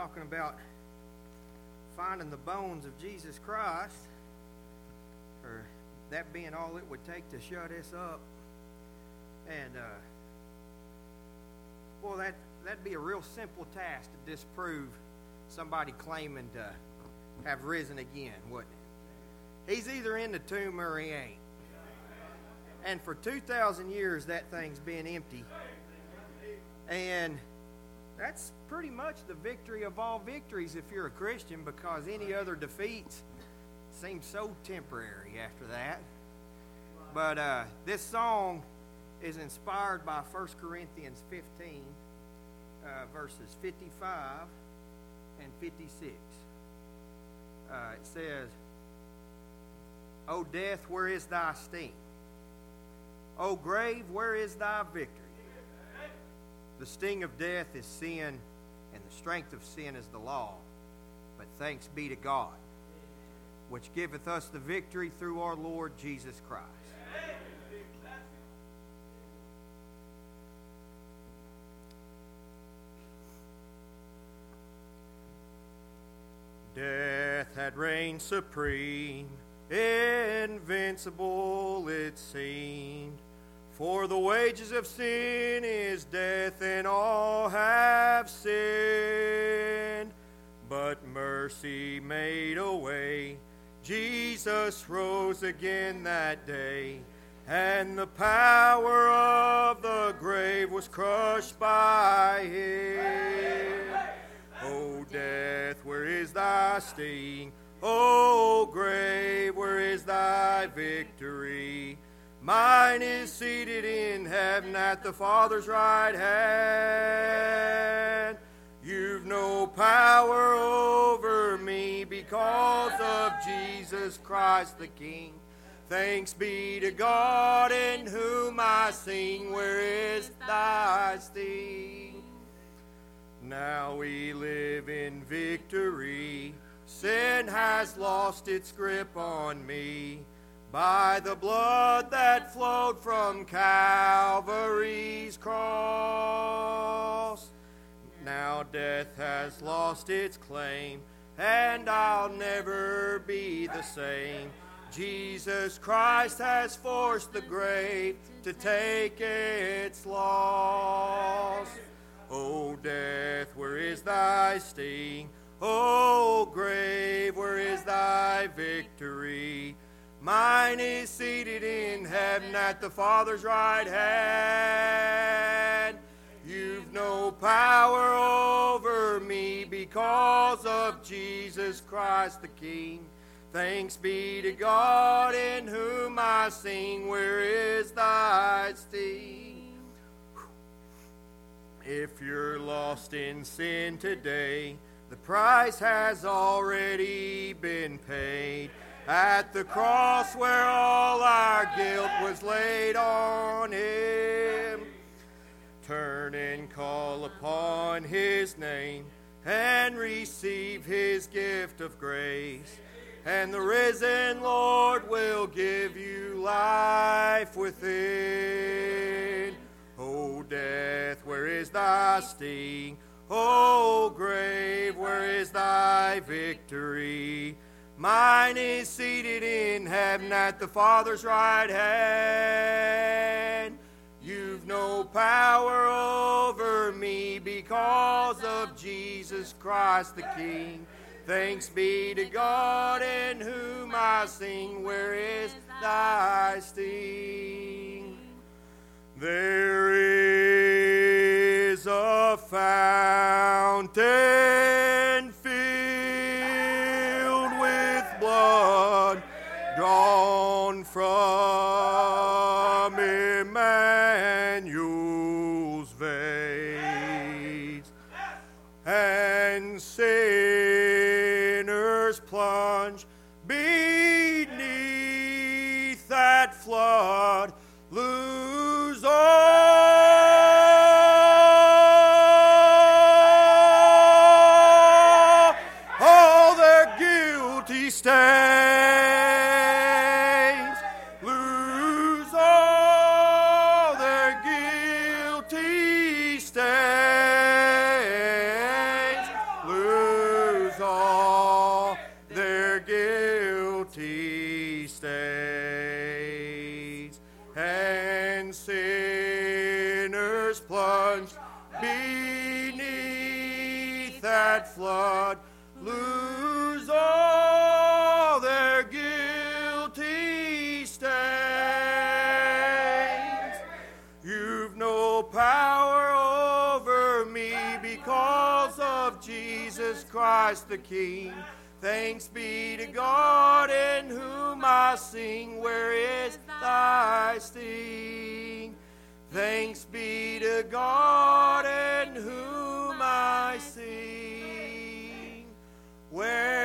Talking about finding the bones of Jesus Christ, or that being all it would take to shut us up. And that'd be a real simple task to disprove somebody claiming to have risen again, wouldn't it? He's either in the tomb or he ain't. And for 2,000 years that thing's been empty. And that's pretty much the victory of all victories if you're a Christian, because any other defeats seem so temporary after that. But this song is inspired by 1 Corinthians 15, verses 55 and 56. It says, "O death, where is thy sting? O grave, where is thy victory? The sting of death is sin, and the strength of sin is the law. But thanks be to God, which giveth us the victory through our Lord Jesus Christ." Death had reigned supreme, invincible it seemed. For the wages of sin is death, and all have sinned. But mercy made a way. Jesus rose again that day, and the power of the grave was crushed by him. O death, where is thy sting? O grave, where is thy victory? Mine is seated in heaven at the Father's right hand. You've no power over me because of Jesus Christ the King. Thanks be to God in whom I sing. Where is thy sting? Now we live in victory. Sin has lost its grip on me. By the blood that flowed from Calvary's cross. Now death has lost its claim, and I'll never be the same. Jesus Christ has forced the grave to take its loss. O death, where is thy sting? O grave, where is thy victory? Mine is seated in heaven at the Father's right hand. You've no power over me because of Jesus Christ the King. Thanks be to God in whom I sing. Where is thy sting? If you're lost in sin today, the price has already been paid. At the cross where all our guilt was laid on him. Turn and call upon his name and receive his gift of grace. And the risen Lord will give you life within. O death, where is thy sting? O grave, where is thy victory? Mine is seated in heaven at the Father's right hand. You've no power over me because of Jesus Christ the King. Thanks be to God in whom I sing. Where is thy sting? There is a fountain drawn from Emmanuel's veins, and sinners plunge beneath that flood, lose all their guilty stains. Lose that flood, lose all their guilty stains. You've no power over me because of Jesus Christ the King. Thanks be to God in whom I sing. Where is thy sting? Thanks be to God in whom I sing. Where